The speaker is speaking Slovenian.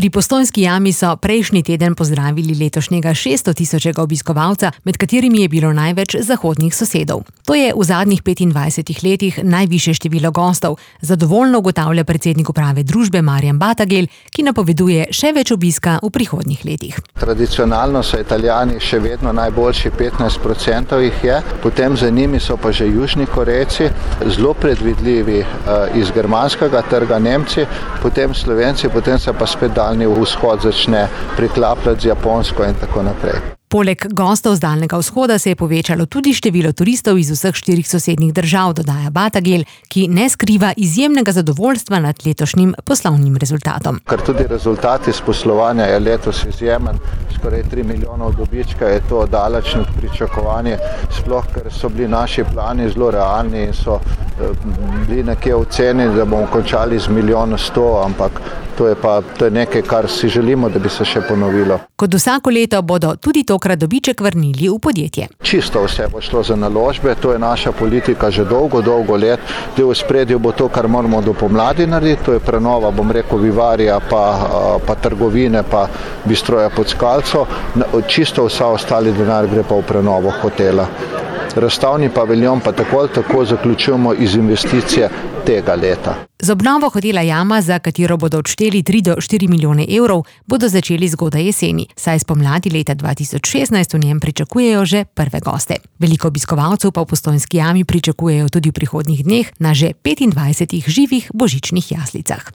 Pri Postojnski jami so prejšnji teden pozdravili letošnjega 600 000 obiskovalca, med katerimi je bilo največ zahodnih sosedov. To je v zadnjih 25 letih najvišje število gostov, zadovoljno ugotavlja predsednik uprave družbe Marjan Batagel, ki napoveduje še več obiska v prihodnjih letih. Tradicionalno so Italijani še vedno najboljši, 15% jih je, potem za njimi so pa že Južni Korejci, zelo predvidljivi iz germanskega trga Nemci, potem Slovenci, potem se pa spet daljni vzhod začne priklapljati z Japonsko in tako naprej. Poleg gostov z Daljnega vzhoda se je povečalo tudi število turistov iz vseh 4 sosednjih držav, dodaja Batagel, ki ne skriva izjemnega zadovoljstva nad letošnjim poslovnim rezultatom. Ker tudi rezultat iz poslovanja je letos izjemen, skoraj 3 milijonov dobička, je to daleč nad pričakovanje, sploh ker so bili naši plani zelo realni in so bili nekje ocenjeni, da bomo končali z 1,1 milijona, ampak to je nekaj, kar si želimo, da bi se še ponovilo. Kot vsako leto bodo tudi tokrat dobiček vrnili v podjetje. Čisto vse bo šlo za naložbe, to je naša politika že dolgo let. V ospredju bo to, kar moramo do pomladi narediti, to je prenova, Vivarija, pa trgovine, pa Bistroja pod Skalco. Čisto vsa ostali denar gre pa v prenovo hotela. Razstavni paviljon pa tako zaključujemo iz investicije tega leta. Z obnovo hotela Jama, za katero bodo odšteli 3 do 4 milijone evrov, bodo začeli zgodaj jeseni, saj spomladi leta 2016 v njem pričakujejo že prve goste. Veliko obiskovalcev pa v Postojnski jami pričakujejo tudi v prihodnjih dneh na že 25 živih božičnih jaslicah.